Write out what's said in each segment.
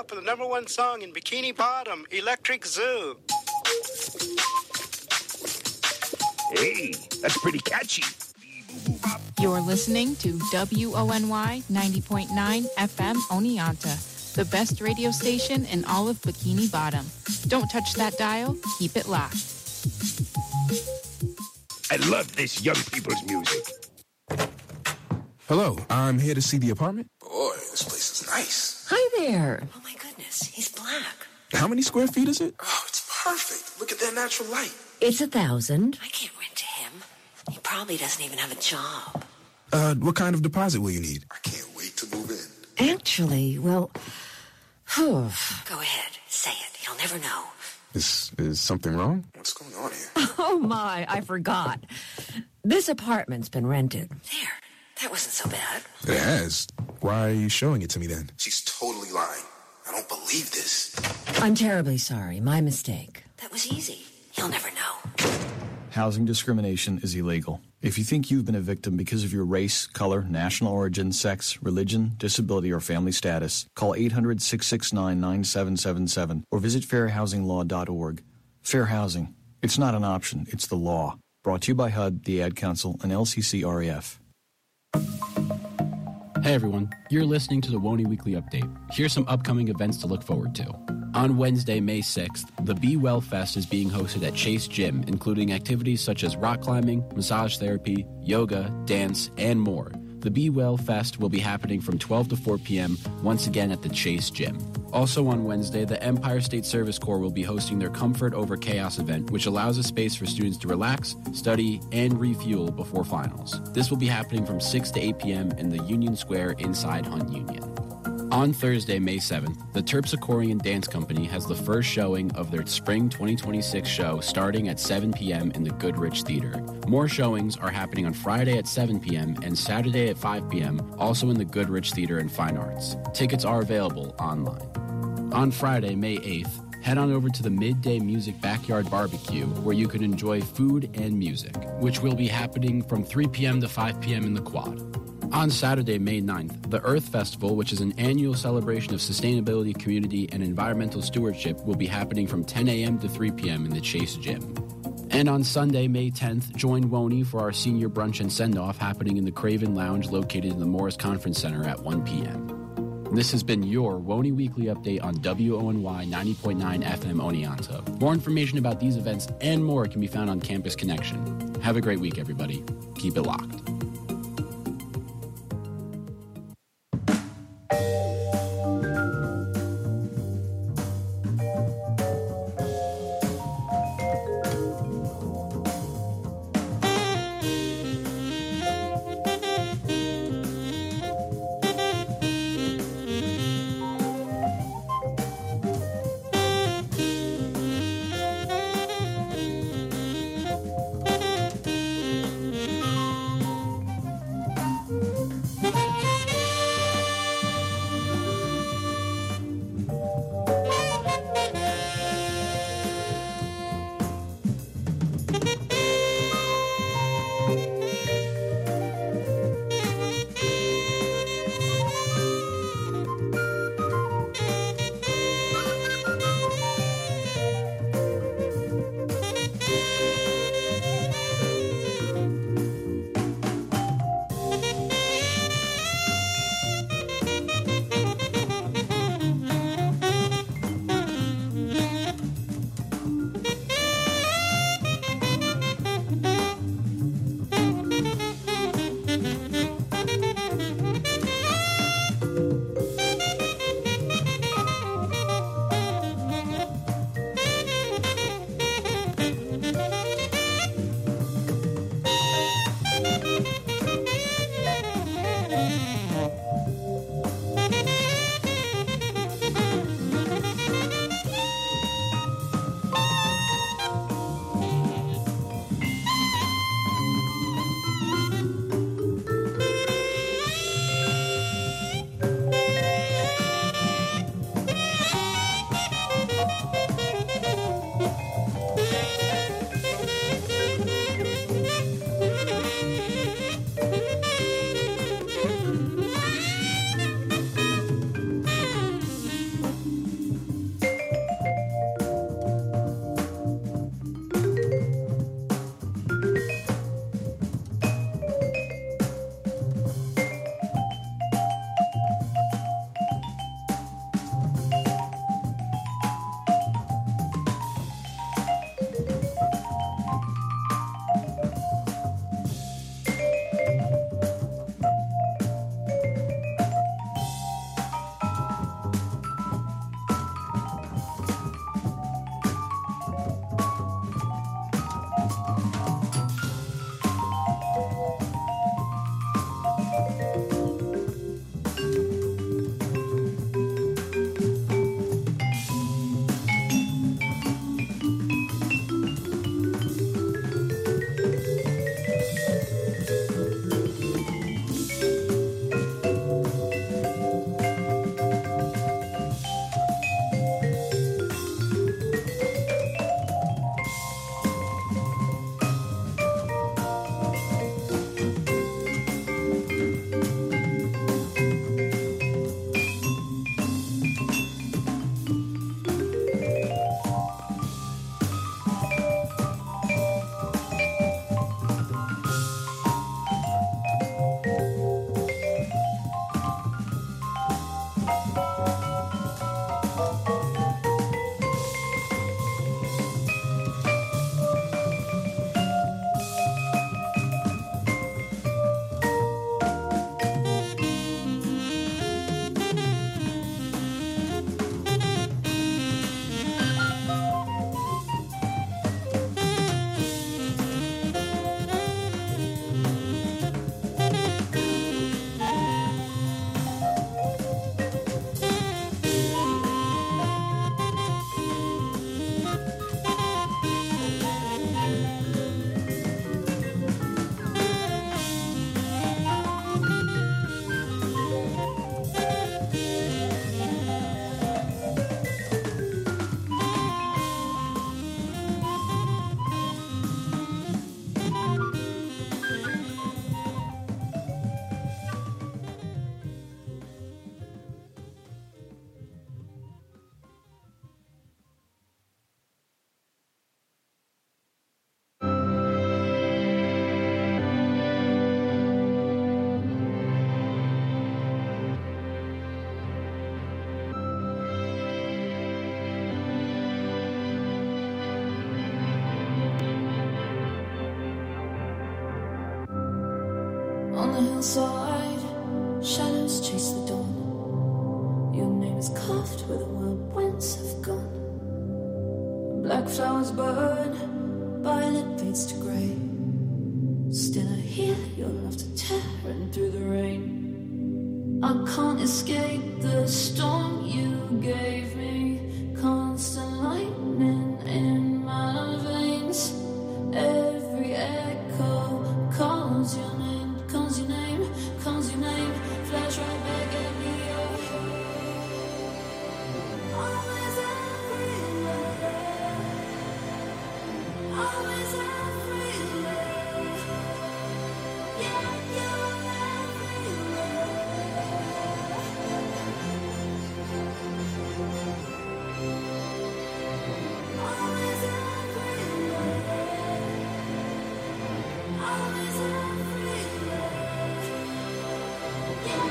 for the #1 song in Bikini Bottom, Electric Zoo. Hey, that's pretty catchy. You're listening to WONY 90.9 FM Oneonta, the best radio station in all of Bikini Bottom. Don't touch that dial. Keep it locked. I love this young people's music. Hello, I'm here to see the apartment. Boy, this place is nice. Hi there. Oh, my goodness. He's black. How many square feet is it? Oh, it's perfect. Look at that natural light. It's 1,000. I can't rent to him. He probably doesn't even have a job. What kind of deposit will you need? I can't wait to move in. Actually, well... Go ahead. Say it. He'll never know. Is something wrong? What's going on here? Oh, my. I forgot. This apartment's been rented. There. That wasn't so bad. It has. Why are you showing it to me then? She's totally lying. I don't believe this. I'm terribly sorry. My mistake. That was easy. He'll never know. Housing discrimination is illegal. If you think you've been a victim because of your race, color, national origin, sex, religion, disability, or family status, call 800-669-9777 or visit fairhousinglaw.org. Fair housing. It's not an option. It's the law. Brought to you by HUD, the Ad Council, and LCC-REF. Hey everyone, you're listening to the WONY Weekly Update. Here's some upcoming events to look forward to. On Wednesday, May 6th, the Be Well Fest is being hosted at Chase Gym, including activities such as rock climbing, massage therapy, yoga, dance, and more. The Be Well Fest will be happening from 12 to 4 p.m., once again at the Chase Gym. Also on Wednesday, the Empire State Service Corps will be hosting their Comfort Over Chaos event, which allows a space for students to relax, study, and refuel before finals. This will be happening from 6 to 8 p.m. in the Union Square inside Hunt Union. On Thursday, May 7th, the Terpsichorean Dance Company has the first showing of their Spring 2026 show starting at 7 p.m. in the Goodrich Theater. More showings are happening on Friday at 7 p.m. and Saturday at 5 p.m., also in the Goodrich Theater and Fine Arts. Tickets are available online. On Friday, May 8th, head on over to the Midday Music Backyard Barbecue, where you can enjoy food and music, which will be happening from 3 p.m. to 5 p.m. in the Quad. On Saturday, May 9th, the Earth Festival, which is an annual celebration of sustainability, community, and environmental stewardship, will be happening from 10 a.m. to 3 p.m. in the Chase Gym. And on Sunday, May 10th, join WONY for our senior brunch and send-off happening in the Craven Lounge located in the Morris Conference Center at 1 p.m. This has been your WONY Weekly Update on WONY 90.9 FM Oneonta. More information about these events and more can be found on Campus Connection. Have a great week, everybody. Keep it locked. a hillside, shadows chase the dawn. Your name is carved where the wild winds have gone. Black flowers burn, violet fades to grey. Still I hear your laughter tearing through the rain. I can't escape the storm you gave me. Constant lightning in my veins. Every echo calls your name, calls your name, calls your name. Flash right back at me. Always everywhere. Always everywhere. Yeah, you're everywhere. Always everywhere. Always everywhere. Yeah,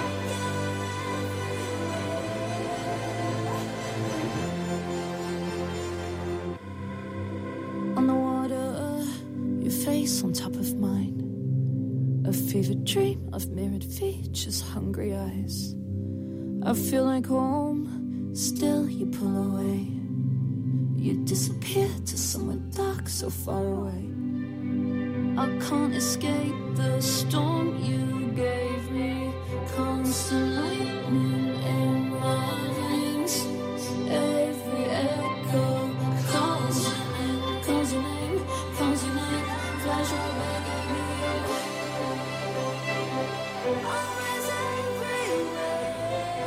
on the water, your face on top of mine. A fevered dream of mirrored features, hungry eyes. I feel like home, still you pull away. You disappear to somewhere dark, so far away. I can't escape the storm you gave me. Constant lightning in my veins. Every echo calls your name, calls your name, calls your name. Flash right back at me. Always everywhere.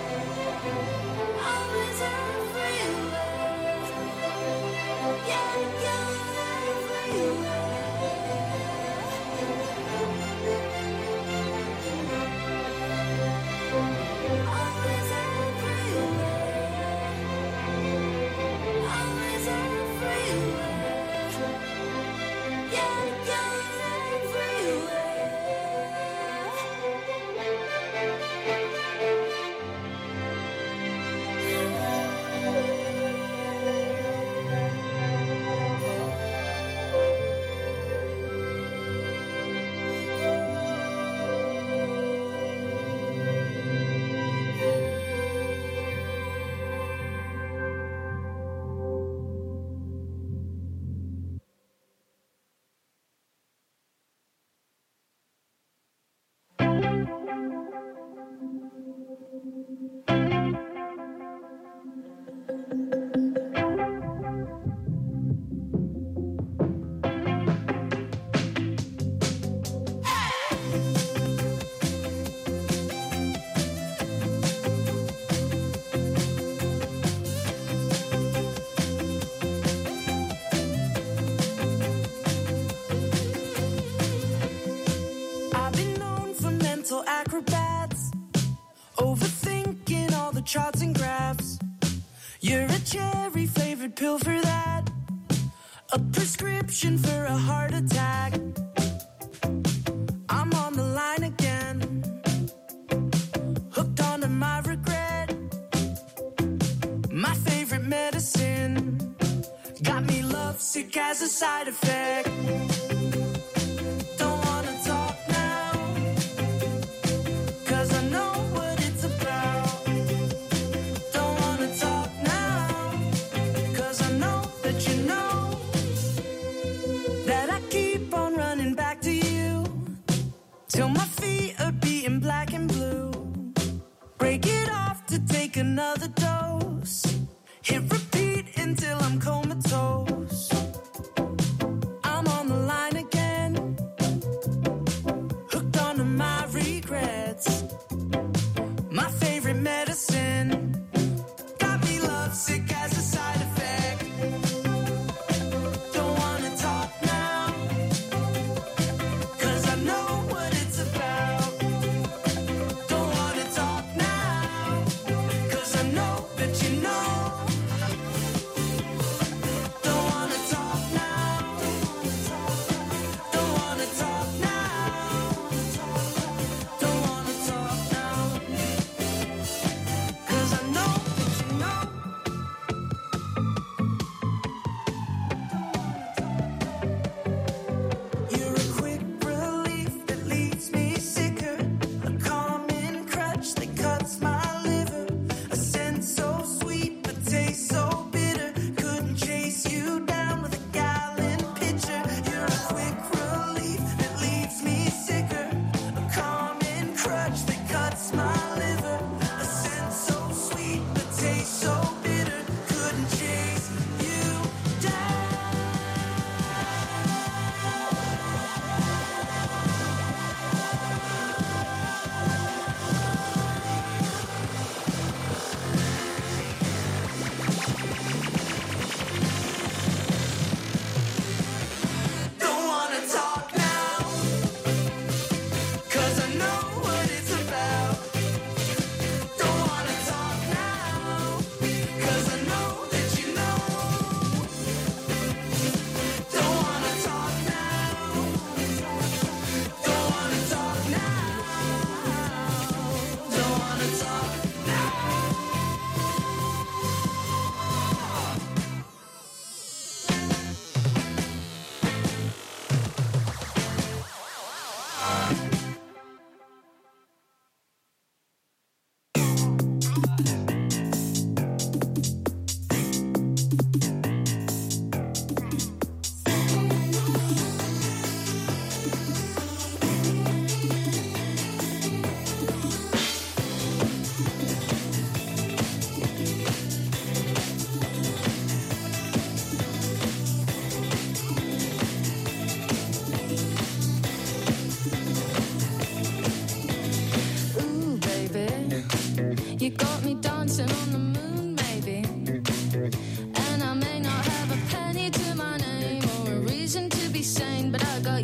Always everywhere. Yeah, you're everywhere. Always everywhere. Always everywhere. Yeah, you're everywhere. I've been known for mental acrobats, overthinking all the charts and graphs. You're a cherry flavored pill for that, a prescription for a heart attack. I'm on the line again, hooked onto my regret. My favorite medicine got me lovesick as a side effect. Don't wanna talk now, 'cause I know what it's about. Don't wanna talk now, 'cause I know that you know that I keep on running back to you till my feet are beating black and blue. Break it off to take another dose. Hit repeat until I'm comatose. I'm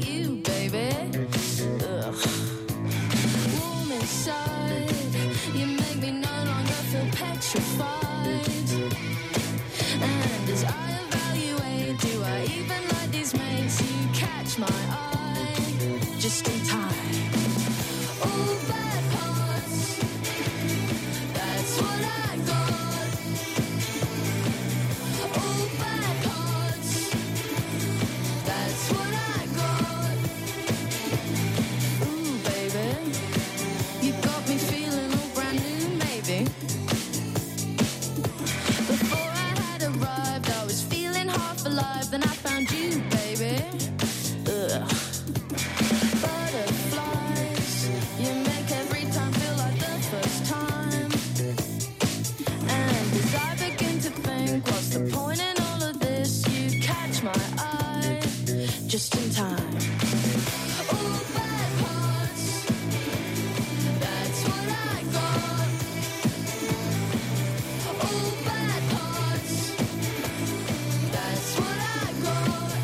about you, baby. Ugh. Warm inside, you make me no longer feel petrified. And as I evaluate, do I even like these mates? You catch my eye just in time. All bad parts, that's what I got. All bad parts, that's what I got. Ooh, baby, you got me feeling all brand new, maybe. Before I had arrived, I was feeling half alive. Then I found you, baby. Ugh. Butterflies, you make every time feel like the first time. And as I begin to think, what's the point in all of this? You catch my eye just in time. All bad parts, that's what I got. All bad parts, that's what I got.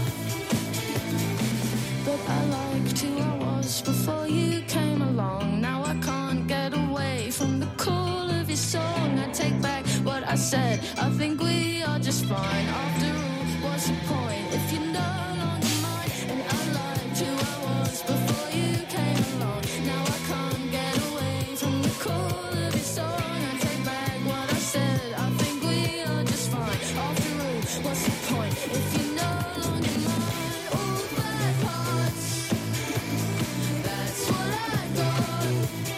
But I liked who I was before you came along. Now I can't get away from the call of your song. I take back what I said, I think we are just fine. After all, what's the point if you're no longer mine? And I liked who I was before you came along. Now I can't get away from the call of your song. I take back what I said, I think we are just fine. After all, what's the point if you're no longer mine? All bad parts, that's what I got.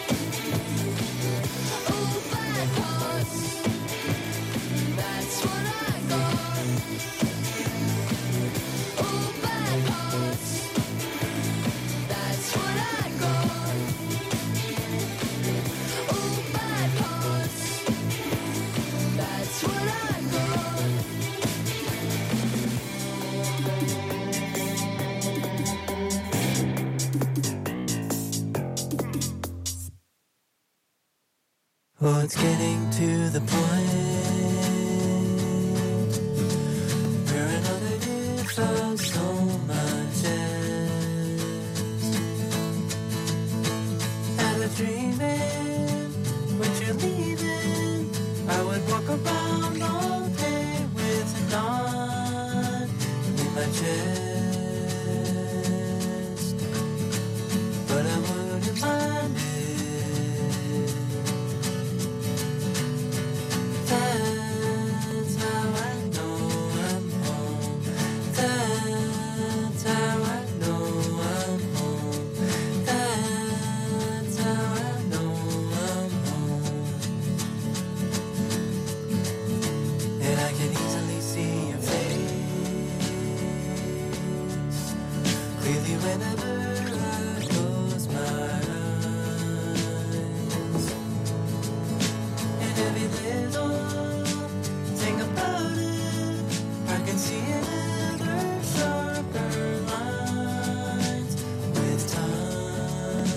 All bad parts, that's what I got. All bad parts, that's what I got. All bad parts, that's what I got. Oh, it's getting to the point where another gift of so much ends. And I'm dreaming when you're leaving, I would walk around all day with a knot in my chest. But I wouldn't mind it. That's how I know I'm home. That's how I know I'm home. That's how I know I'm home. And I can easily see your face clearly whenever I close my eyes. And every little thing about it, I can see it ever sharper lines with time.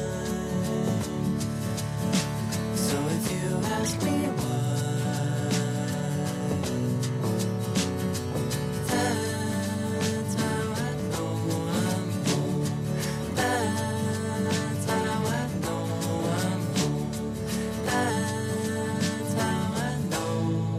So if you ask me why, that's how I know I'm home. That's how I know I'm home. That's how I know I'm home.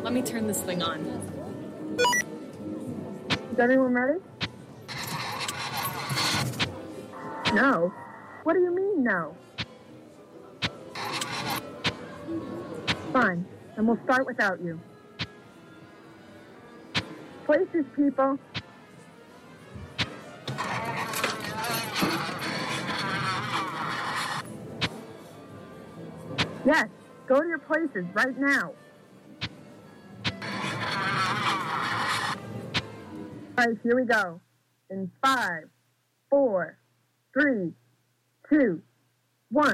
Let me turn this thing on. Is everyone ready? No. What do you mean, no? Fine, and we'll start without you. Places, people. Yes, go to your places right now. All right, here we go. In 5, 4, 3, 2, 1.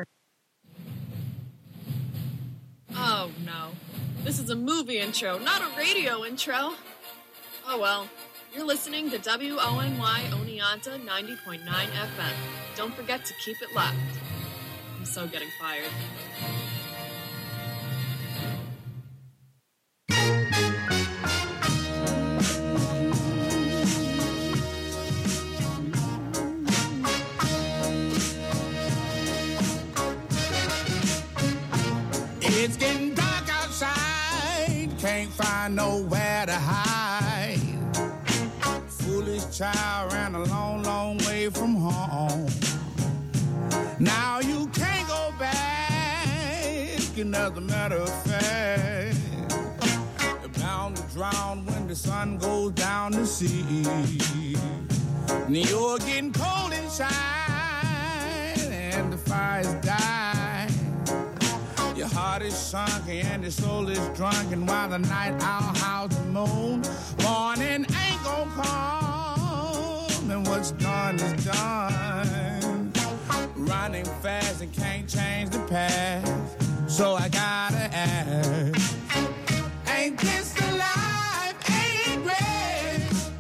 Oh, no. This is a movie intro, not a radio intro. Oh, well. You're listening to WONY Oneonta 90.9 FM. Don't forget to keep it locked. I'm so getting fired. It's getting dark outside, can't find nowhere to hide. Foolish child ran a long, long way from home. Now you can't go back, and as a matter of fact, you're bound to drown when the sun goes down to sea. And you're getting cold inside, and the fire's dying. Your heart is sunk and your soul is drunken while the night owl howls the moon. Morning ain't gonna come, and what's done is done. Running fast and can't change the past, so I gotta ask, ain't this the life? Ain't great?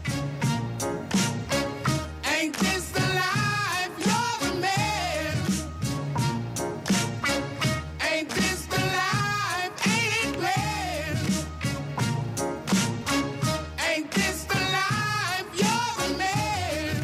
Ain't this the life? You're the man. Ain't this the life? Ain't great? Ain't this the life? You're the man.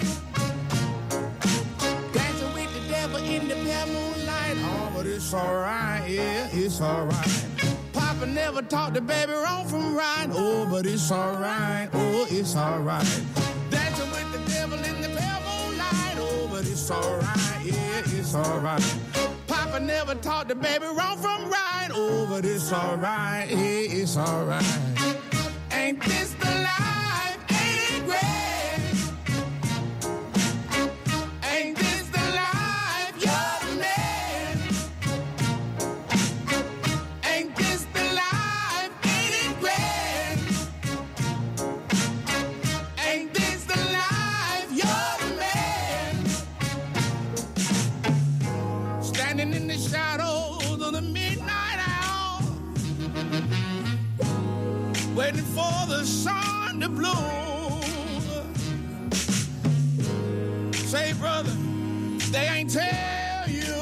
Dancing with the devil in the pale moonlight. Oh, but it's alright, yeah, it's alright. Papa never taught the baby wrong from right. Oh, but it's alright, oh, it's alright. Dancing with the devil in the pale moonlight. Oh, but it's alright, yeah, it's alright. Papa never taught the baby wrong from right. Oh, but it's alright, yeah, it's alright. Ain't this the life? Ain't great? Ain't this the life? You're the man. Ain't this the life? Ain't it great? Ain't this the life? You're the man. Standing in the shadows of the midnight hour, waiting for the sun to bloom. Say, brother, they ain't tell you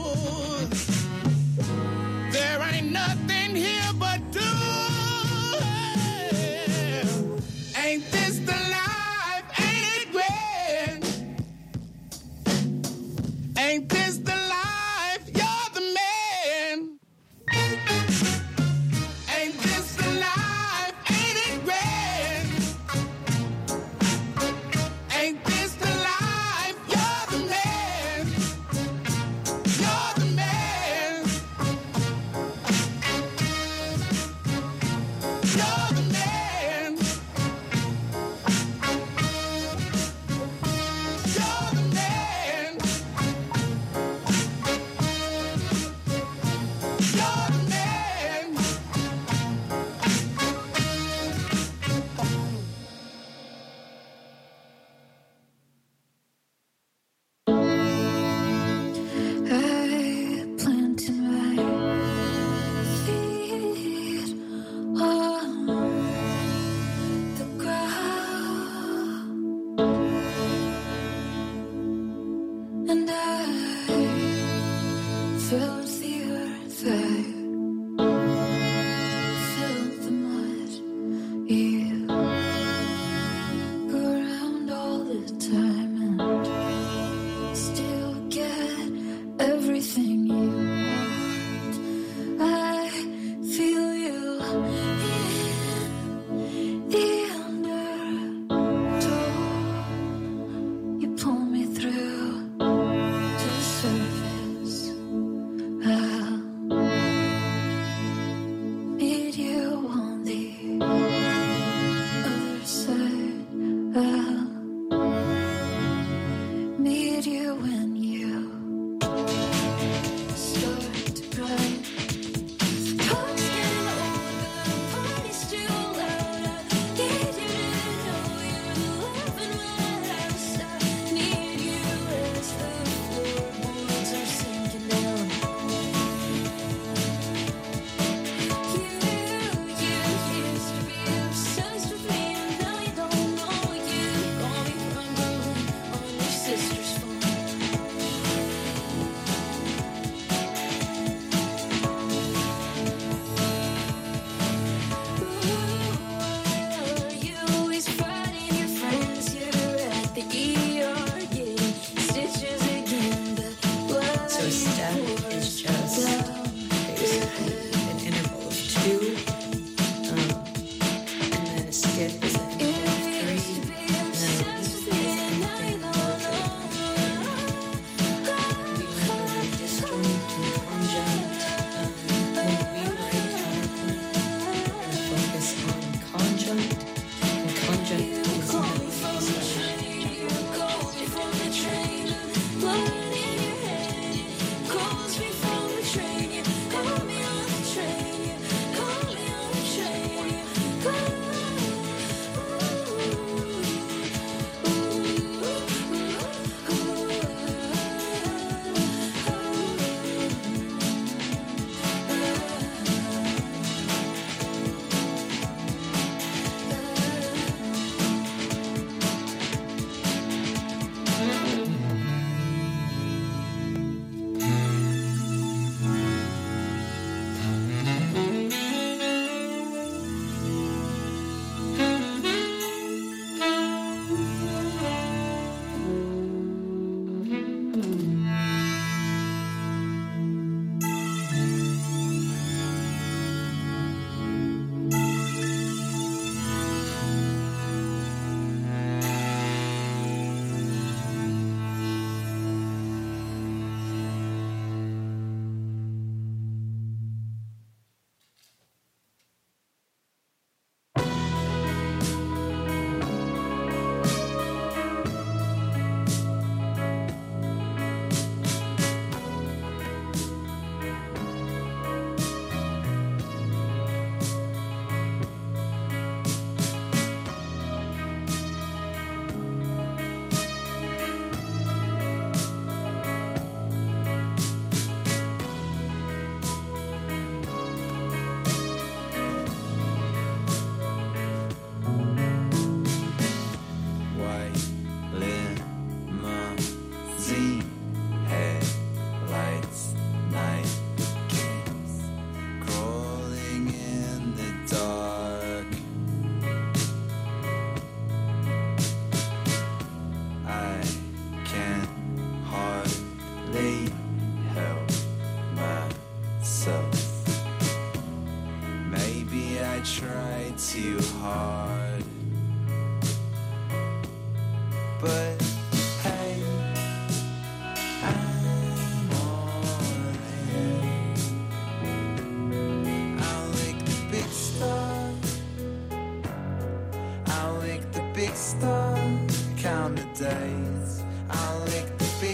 there ain't nothing here but doom. Ain't this the life? Ain't it great? Ain't this the life? You're the man. Ain't this the life? Ain't it great? Ain't this the life? You're the man.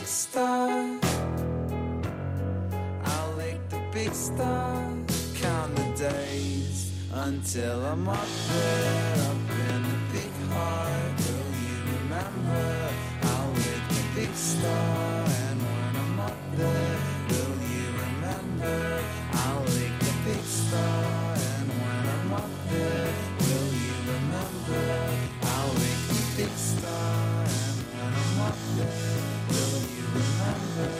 star. I'll lick the big star. Count the days until I'm up there, up in the big heart. Will you remember? I'll lick the big star. And when I'm up there, will you remember? I'll lick the big star. And when I'm up there, will you remember? I'll lick the big star. And when I'm up there, will you remember?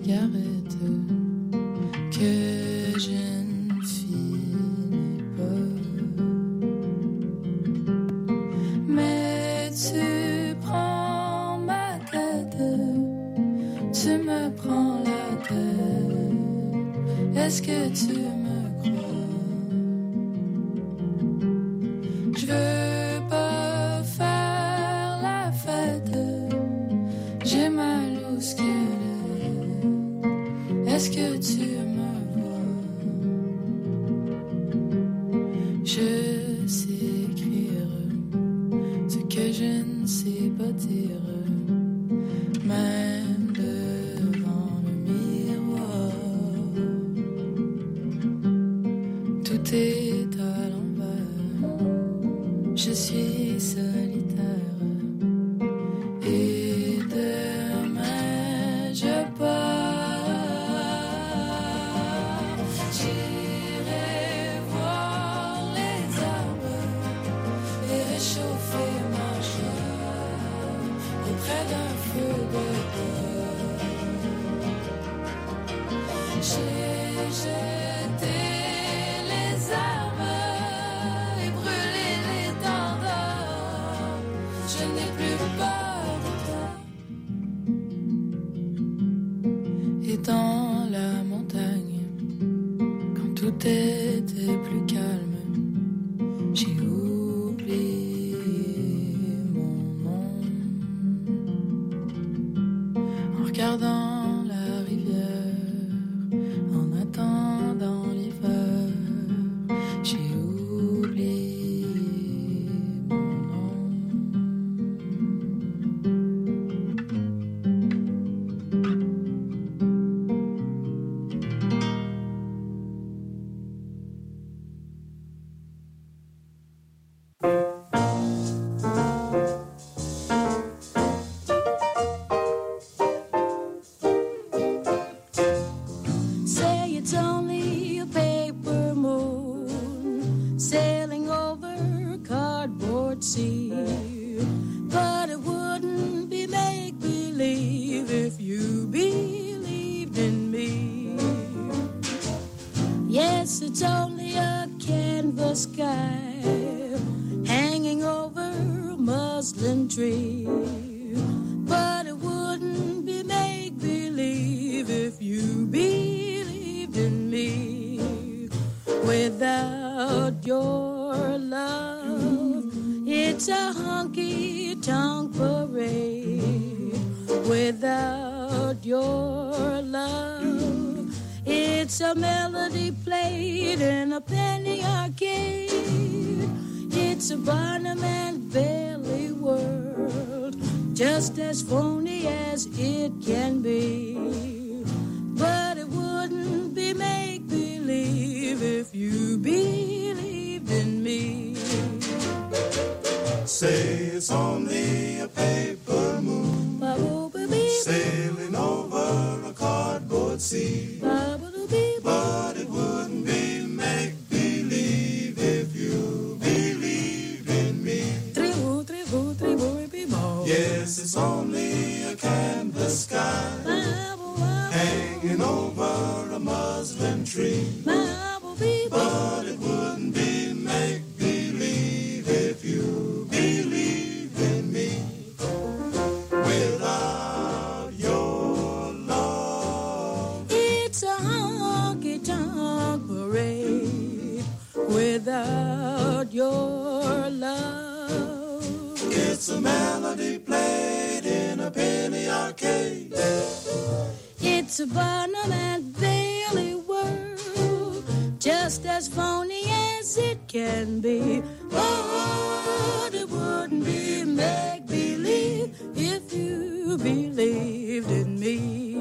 cigarette que je ne finis pas. Mais tu prends ma tête, tu me prends la tête. Est-ce que tu me crois? Je veux pas faire la fête, j'ai mal au squelette. Est-ce que tu me vois? Je sais écrire ce que je ne sais pas dire, même devant le miroir. Tout est à l'envers, je suis solitaire. Et demain je pars, j'irai voir les arbres et réchauffer ma chair auprès d'un feu de bois. J'ai jeté les armes et brûlé les tendeurs. Je n'ai plus peur de toi. Et dans la montagne, quand tout était plus calme, j'ai oublié mon nom. En regardant la rivière, en attendant l'hiver, j'ai oublié mon nom. Say it's only a paper moon sailing over cardboard sea, but it wouldn't be make-believe if you believed in me. Yes, it's only a canvas sky hanging over a muslin tree, but it wouldn't be make-believe if you believed in me. Without your love, it's a honky-tonk parade. Without your love, it's a melody played in a penny arcade. It's a Barnum and Bailey world, just as phony as it can be. But it wouldn't be make-believe if you believed in me. Say it's only a paper moon sailing over a cardboard sea, but it wouldn't be make-believe if you believed in me. Yes, it's only a canvas sky hanging over a muslin tree, but it wouldn't be make-believe if you believed in me. Without your love, It's a honky-tonk parade. Without your love, it's a melody played in a penny arcade. it's a Barnum and Bailey world, just as phony as it can be. But it wouldn't be make-believe if you believed in me.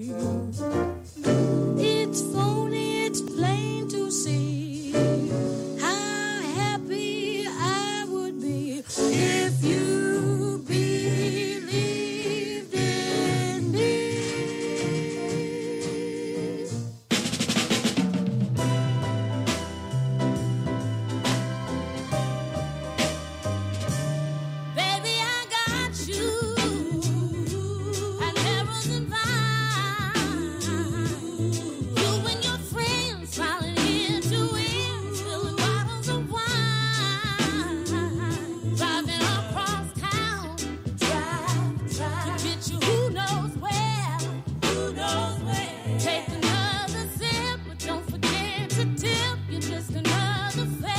It's phony, it's plain to see how happy I would be if you believed in me. Baby, I got you. I you who knows where. Who knows where? Take another sip, but don't forget to tip. You're just another fare.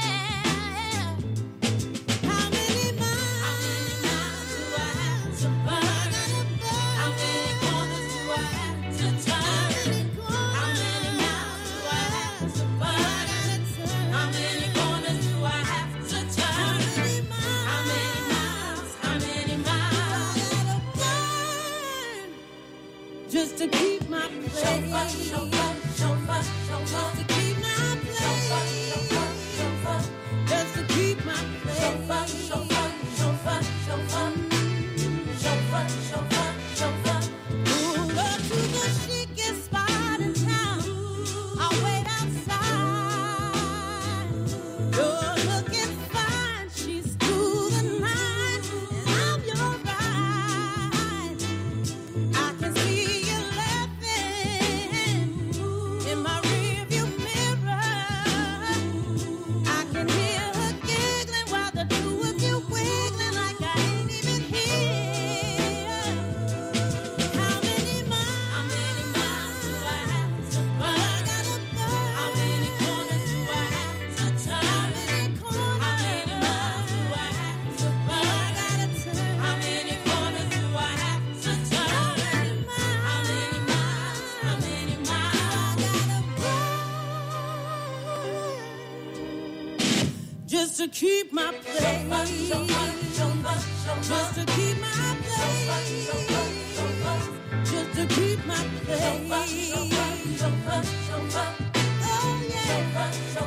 How many miles do I have to burn? How many corners do I have to turn? How many miles do I have to burn? How many corners do I have to turn? How many miles? How many miles? Just to keep my place. Chauffeur, chauffeur, chauffeur, to keep my place. Just to keep my place. Chauffeur, chauffeur, chauffeur, chauffeur, chauffeur, chauffeur, chauffeur. Pull up to the chicest spot in town. I'll wait outside. You're looking fine. She's through the night, and I'm your ride. I can see you laughing in my rearview mirror. I can hear her giggling while the two of you wiggling like I ain't even here. How many miles do I have to burn? How many corners do I have to turn? How many miles do I have to burn? How many corners do I have to turn? How many miles? How many miles? Just to keep my place. Just to keep my place. Just to keep my place. Oh yeah.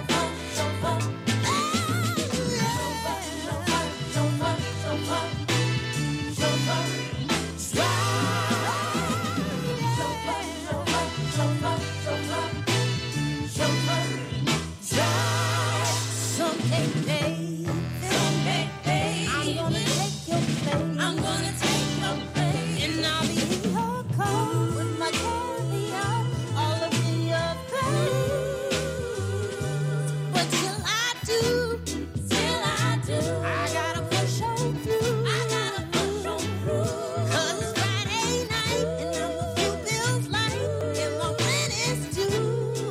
Someday, baby, I'm gonna take your place. I'm gonna take your place, and I'll be in your coat with my caviar all up in your face. But till I do, I gotta push on through. 'Cause it's Friday night, and I'm a few bills light, and my rent is due.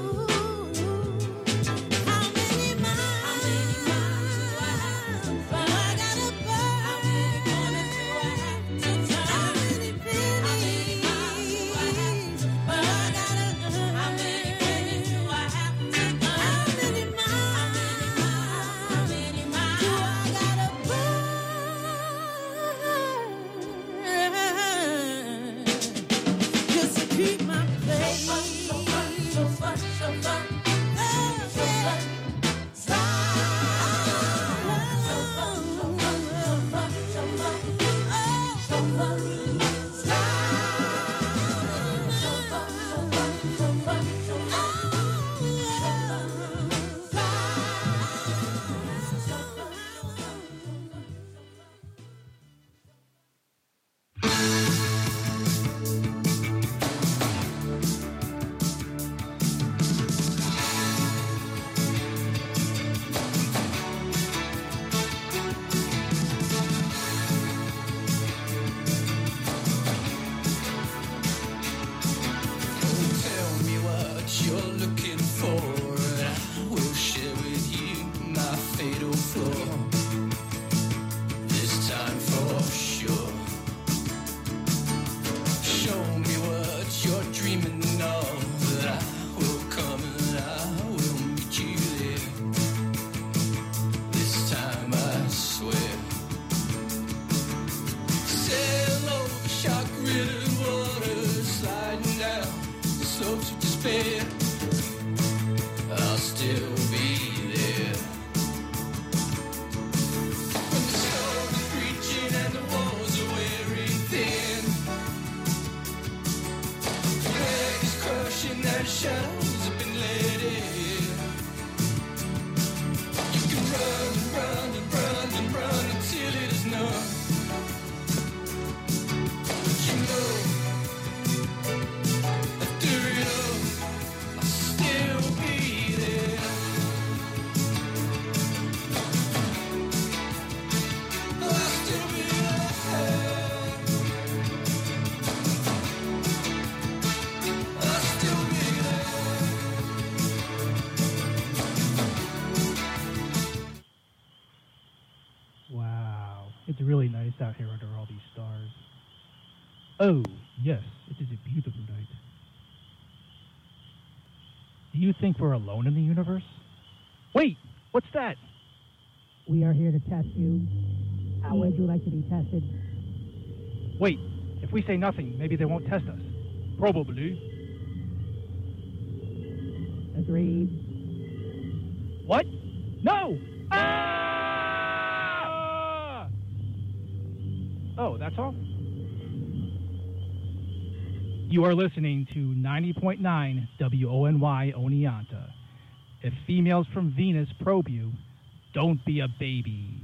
How many miles do I have to burn? I gotta burn. How many corners do I have to turn? How many pennies do I have to burn? I gotta how many pennies do I have to burn? How many miles? How many miles do I gotta burn? Just to keep my place. Tell me what you're looking for, and I will share with you my fatal flaw. This time for sure. Show me what you're dreaming of, and I will come and I will meet you there. This time I swear. Sail over shark-ridden waters, sliding down the slopes of despair. I'll still be there. When the storm is reaching and the walls are wearing thin, the wind is crushing and shadows have been let in. You can run and run and run and run until it is none. But you know, after it all, I'll still be there. I'll still be there. really nice out here under all these stars. Oh, yes, it is a beautiful night. Do you think we're alone in the universe? Wait, what's that? We are here to test you. How would you like to be tested? Wait, if we say nothing, maybe they won't test us. Probably. Agreed. What? No! Ah! Oh, that's all? You are listening to 90.9 WONY Oneonta. If females from Venus probe you, don't be a baby.